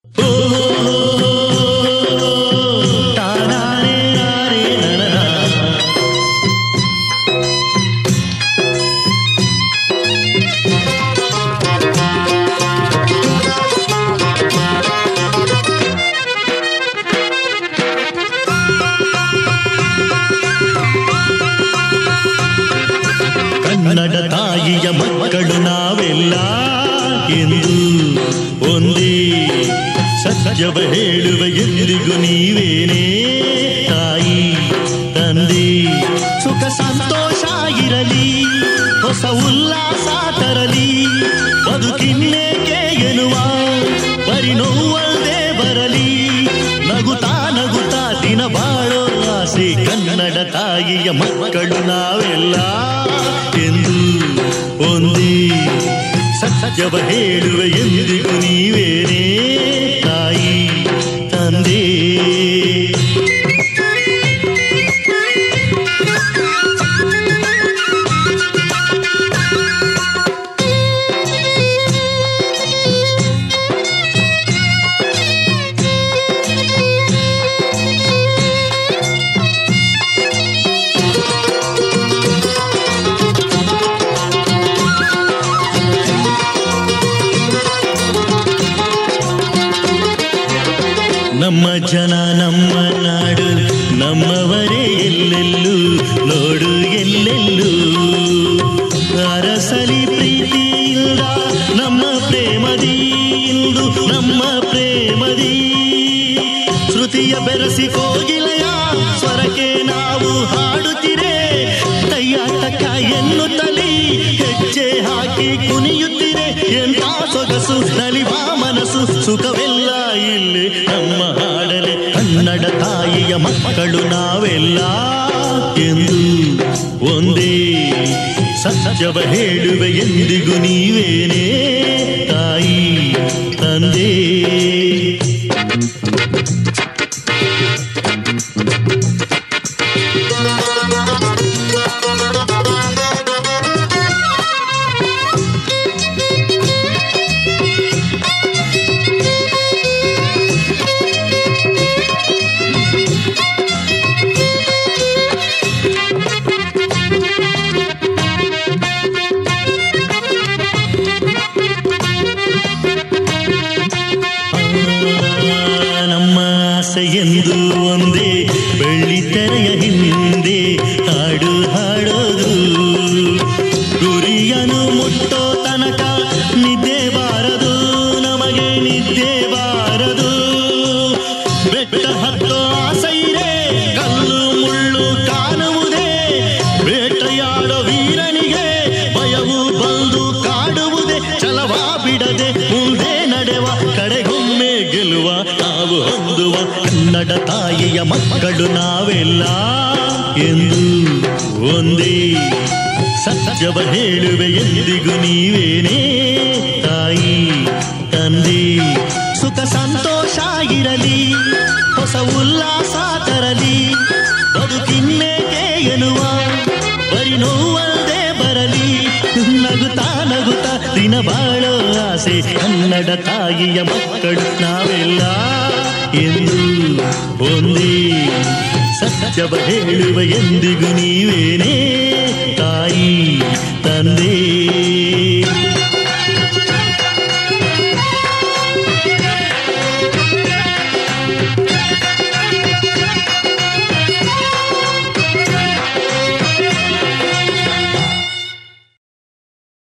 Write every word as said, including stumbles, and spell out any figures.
ಕನ್ನಡ ತಾಯಿಯ ಮಕ್ಕಳು ನಾವೆಲ್ಲ ಎಂದು ಒಂದೇ ಸತ್ಯವ ಹೇಳುವ ಎಂದಿಗೂ ನೀವೇನೇ ತಾಯಿ ತಂದೆ. ಸುಖ ಸಂತೋಷ ಇರಲಿ, ಹೊಸ ಉಲ್ಲಾಸ ತರಲಿ, ಬದುಕಿನ್ನೇಕೆ ಎನ್ನುವ ಪರಿನೋವಲ್ದೇ ಬರಲಿ. ನಗುತ್ತಾ ನಗುತ್ತಾ ದಿನ ಬಾಳೋ ಆಸೆ ಕನ್ನಡ ತಾಯಿಯ ಮಕ್ಕಳು ನಾವೆಲ್ಲ ಎಂದು ಒಂದೇ ಸತ್ಯವ ಹೇಳುವ ಎಂದಿಗೂ ನೀವೇನೇ ತಾಯಿ ತಂದೆ. ನಮ್ಮ ಜನ ನಮ್ಮ ನಾಡು ನಮ್ಮವರೇ ಎಲ್ಲೆಲ್ಲೂ ನೋಡು ಎಲ್ಲೆಲ್ಲೂ ಅರಸಲಿ ಪ್ರೀತಿಯಿಂದ ನಮ್ಮ ಪ್ರೇಮದಿ ಇಂದು ನಮ್ಮ ಪ್ರೇಮದಿ ಶ್ರುತಿಯ ಬೆರೆಸಿ ಕೋಗಿಲೆಯ ಸ್ವರಕ್ಕೆ ನಾವು ಹಾಡುತ್ತಿರೆ ಕೈಯಾಟಕ ಎನ್ನುತ್ತಲಿ ಹೆಜ್ಜೆ ಹಾಕಿ ಕುಣಿಯುತ್ತಿರೆ ಎಂಥ ಸೊಗಸು ನಲಿವ ಮನಸ್ಸು ಸುಖವೆಲ್ಲ ಇಲ್ಲಿ ನಮ್ಮ ಹಾಡಲೆ ಕನ್ನಡ ತಾಯಿಯ ಮಕ್ಕಳು ನಾವೆಲ್ಲ ಎಂದು ಒಂದೇ ಸತ್ಯವ ಹೇಳುವ ಎಂದಿಗೂ ನೀವೇನೇ ತಾಯಿ ತಂದೆ. ಎಂದು ಒಂದೇ ಬೆಳ್ಳಿ ತೆರೆಯ ಹಿಂದೆ ಹಾಡು ಹಾಡೋದು ಗುರಿಯನ್ನು ಮುಟ್ಟೋ ತನಕ ನಿದ್ದೆ ಬಾರದು ನಮಗೆ ನಿದ್ದೆ ಬಾರದು. ಬೆಟ್ಟ ಹತ್ತೋ ಆಸೈರೆ ಕಲ್ಲು ಮುಳ್ಳು ಕಾಣುವುದೇ ಬೇಟೆಯಾಡೋ ವೀರನಿಗೆ ಭಯವು ಬಂದು ಕಾಡುವುದೇ ಛಲವ ಬಿಡದೆ ಮುಂದೆ ನಡೆವ ಕಡೆಗೊಮ್ಮೆ ಗೆಲ್ಲುವ ನಾವು ಹೊಂದುವ ಕನ್ನಡ ತಾಯಿಯ ಮಕ್ಕಳು ನಾವೆಲ್ಲ ಎಂದು ಒಂದೇ ಸತ್ಯವ ಹೇಳುವೆ ಎಂದಿಗೂ ನೀವೇನೇ ತಾಯಿ ತಂದೆ. ಸುಖ ಸಂತೋಷ ಇರಲಿ, ಹೊಸ ಉಲ್ಲಾಸ ತರಲಿ, ಬದುಕಿನ್ನೇಕೆ ಎನ್ನುವ ಬರಿ ನೋವಲ್ದೇ ಬರಲಿ. ನಗುತ್ತಾ ನಗುತ್ತಾ ದಿನ ಬಾಳೋ ಆಸೆ ಕನ್ನಡ ತಾಯಿಯ ಮಕ್ಕಳು ನಾವೆಲ್ಲ ಎಂದು ಒಂದೇ ಸತ್ಯವ ಹೇಳುವ ಎಂದಿಗೂ ನೀವೇನೇ ತಾಯಿ ತಂದೆ.